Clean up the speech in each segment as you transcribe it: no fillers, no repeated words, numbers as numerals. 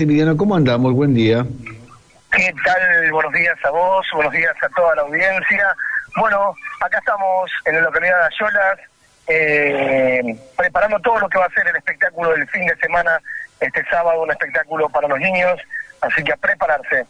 Maximiliano, ¿cómo andamos? Buen día. ¿Qué tal? Buenos días a vos, buenos días a toda la audiencia. Bueno, acá estamos en la localidad de Ayolas, preparando todo lo que va a ser el espectáculo del fin de semana, este sábado, un espectáculo para los niños, así que a prepararse.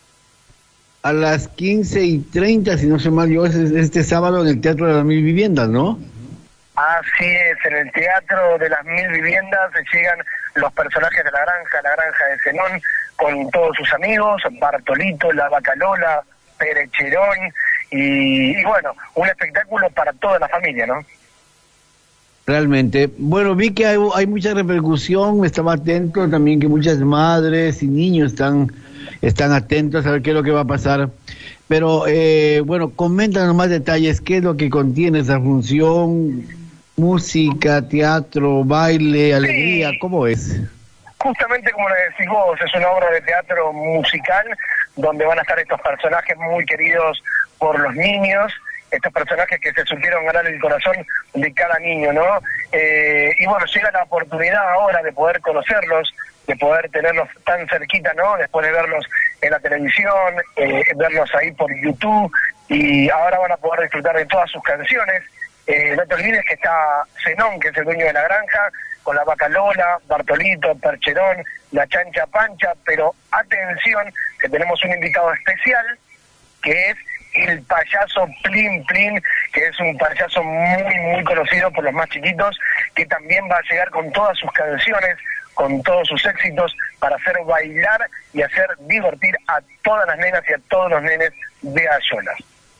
A las 15:30, si no se mal yo, es este sábado en el Teatro de las Mil Viviendas, ¿no? Así es, en el Teatro de las Mil Viviendas llegan los personajes de la granja de Zenón, con todos sus amigos, Bartolito, la Vaca Lola, Perecherón, y bueno, un espectáculo para toda la familia, ¿no? Realmente. Bueno, vi que hay mucha repercusión, estaba atento también que muchas madres y niños están atentos a ver qué es lo que va a pasar. Pero, bueno, coméntanos más detalles, qué es lo que contiene esa función, música, teatro, baile, alegría, Sí. ¿cómo es? Justamente como le decís vos, es una obra de teatro musical donde van a estar estos personajes muy queridos por los niños, estos personajes que se supieron ganar el corazón de cada niño, ¿no? Y bueno, llega la oportunidad ahora de poder conocerlos, de poder tenerlos tan cerquita, ¿no? Después de verlos en la televisión, verlos ahí por YouTube, y ahora van a poder disfrutar de todas sus canciones. No te olvides que está Zenón, que es el dueño de la granja, con la Vaca Lola, Bartolito, Percherón, la Chancha Pancha, pero atención, que tenemos un invitado especial, que es el payaso Plin Plin, que es un payaso muy conocido por los más chiquitos, que también va a llegar con todas sus canciones, con todos sus éxitos, para hacer bailar y hacer divertir a todas las nenas y a todos los nenes de Ayolas.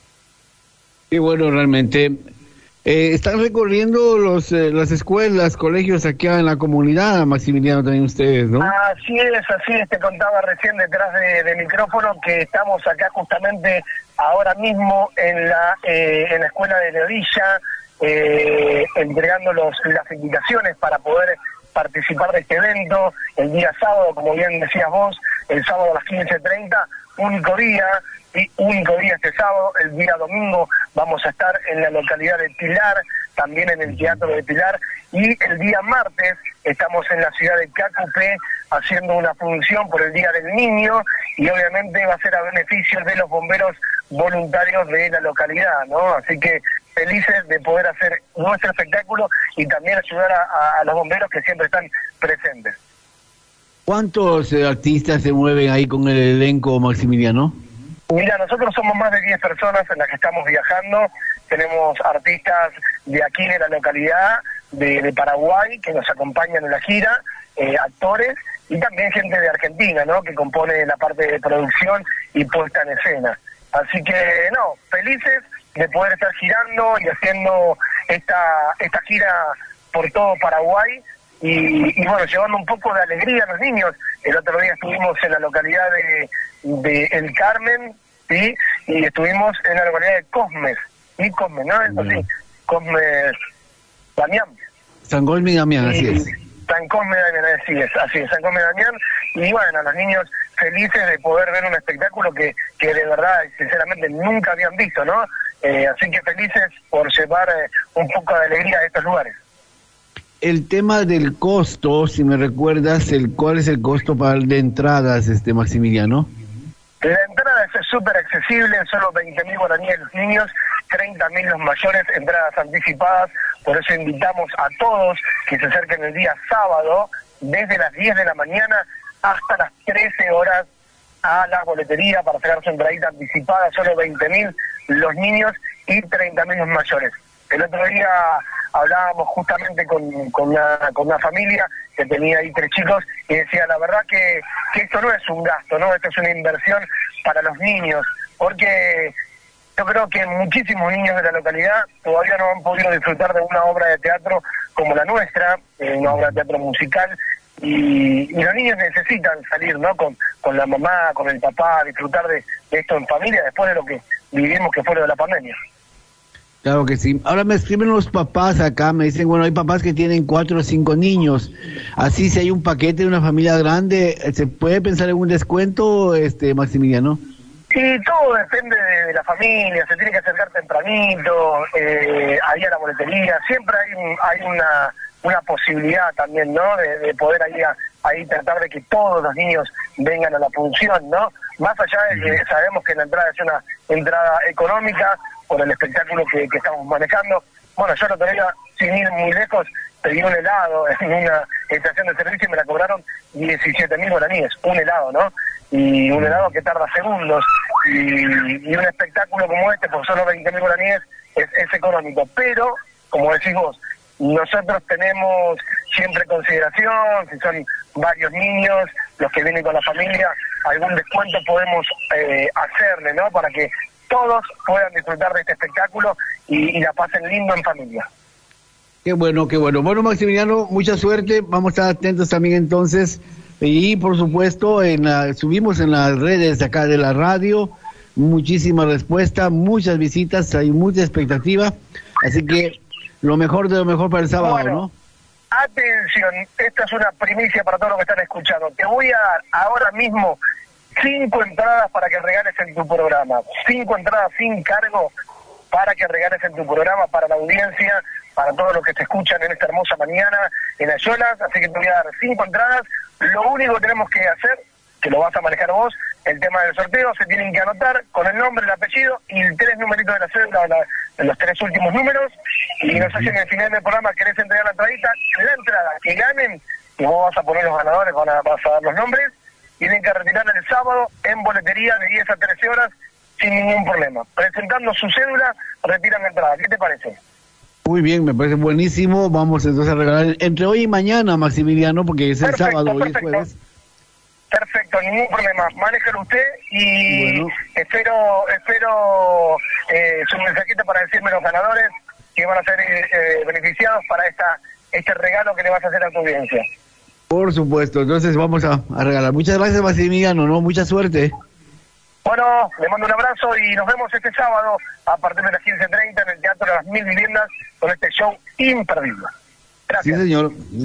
Y bueno, realmente, están recorriendo las escuelas, colegios aquí en la comunidad, Maximiliano, también ustedes, ¿no? Así es, te contaba recién detrás de micrófono que estamos acá justamente ahora mismo en la escuela de Leodilla, entregando las invitaciones para poder participar de este evento el día sábado, como bien decías vos, el sábado a las 15:30, único día este sábado. El día domingo vamos a estar en la localidad de Pilar, también en el Teatro de Pilar, y el día martes estamos en la ciudad de Cacupé haciendo una función por el Día del Niño, y obviamente va a ser a beneficio de los bomberos voluntarios de la localidad, ¿no? Así que felices de poder hacer nuestro espectáculo y también ayudar a los bomberos que siempre están presentes. ¿Cuántos artistas se mueven ahí con el elenco, Maximiliano? Mira, nosotros somos más de 10 personas en las que estamos viajando. Tenemos artistas de aquí de la localidad, de Paraguay, que nos acompañan en la gira, actores, y también gente de Argentina, ¿no?, que compone la parte de producción y puesta en escena. Así que, no, felices de poder estar girando y haciendo esta gira por todo Paraguay, y bueno, llevando un poco de alegría a los niños. El otro día estuvimos en la localidad de El Carmen, ¿sí?, y estuvimos en la localidad de Cosmes, ¿no? Sí, Cosmes Damián. San Cosme y Damián, así es. San Cosme Damián, así es, San Cosme Damián, y bueno, los niños felices de poder ver un espectáculo que de verdad, sinceramente, nunca habían visto, ¿no? Así que felices por llevar un poco de alegría a estos lugares. El tema del costo, si me recuerdas, ¿cuál es el costo de entradas, Maximiliano? La entrada es súper accesible, solo 20.000 guaraníes los niños, 30.000 los mayores, entradas anticipadas. Por eso invitamos a todos que se acerquen el día sábado, desde las 10 de la mañana hasta las 13 horas, a la boletería para sacar su entradita anticipada. Solo 20.000 los niños y 30.000 los mayores. El otro día hablábamos justamente con una familia que tenía ahí 3 chicos, y decía, la verdad que esto no es un gasto, ¿no? Esto es una inversión para los niños, porque yo creo que muchísimos niños de la localidad todavía no han podido disfrutar de una obra de teatro como la nuestra, una obra de teatro musical, y los niños necesitan salir, ¿no?, con la mamá, con el papá, disfrutar de esto en familia después de lo que vivimos, que fue lo de la pandemia. Claro que sí. Ahora me escriben los papás acá, me dicen, bueno, hay papás que tienen 4 o 5 niños. Así, si hay un paquete de una familia grande, ¿se puede pensar en un descuento, Maximiliano? Sí, todo depende de la familia, se tiene que acercar tempranito, ahí a la boletería. Siempre hay una posibilidad también, ¿no? De poder ahí tratar de que todos los niños vengan a la función, ¿no? Más allá de que sabemos que la entrada es una entrada económica por el espectáculo que estamos manejando. Bueno, yo el otro día, sin ir muy lejos, pedí un helado en una estación de servicio y me la cobraron 17.000 guaraníes, un helado, ¿no? Y un helado que tarda segundos, y un espectáculo como este, por solo 20.000 guaraníes, es económico. Pero, como decís vos, nosotros tenemos siempre consideración, si son varios niños, los que vienen con la familia, algún descuento podemos hacerle, ¿no? Para que todos puedan disfrutar de este espectáculo y la pasen lindo en familia. Qué bueno, qué bueno. Bueno, Maximiliano, mucha suerte. Vamos a estar atentos también entonces. Y por supuesto, subimos en las redes acá de la radio muchísima respuesta, muchas visitas, hay mucha expectativa. Así que lo mejor de lo mejor para el sábado, bueno, ¿no? Atención, esta es una primicia para todos los que están escuchando. Te voy a dar ahora mismo 5 entradas para que regales en tu programa. 5 entradas sin cargo para que regales en tu programa, para la audiencia, para todos los que te escuchan en esta hermosa mañana en Ayuelas. Así que te voy a dar 5 entradas. Lo único que tenemos que hacer, que lo vas a manejar vos, el tema del sorteo, se tienen que anotar con el nombre, el apellido y 3 numeritos de la cédula, los 3 últimos números. Y no sé si en el final del programa querés entregar la entradita, la entrada que ganen, y vos vas a poner los ganadores, vas a dar los nombres, tienen que retirar el sábado en boletería de 10 a 13 horas sin ningún problema. Presentando su cédula, retiran la entrada. ¿Qué te parece? Muy bien, me parece buenísimo. Vamos entonces a regalar entre hoy y mañana, Maximiliano, porque es el sábado, hoy es jueves. Perfecto, ningún problema. Manéjalo usted y bueno, espero su mensajito para decirme los ganadores que van a ser beneficiados para este regalo que le vas a hacer a tu audiencia. Por supuesto, entonces vamos a regalar. Muchas gracias, Maximiliano, ¿no? Mucha suerte. Bueno, le mando un abrazo y nos vemos este sábado a partir de las 15:30 en el Teatro de las Mil Viviendas con este show imperdible. Gracias. Sí, señor.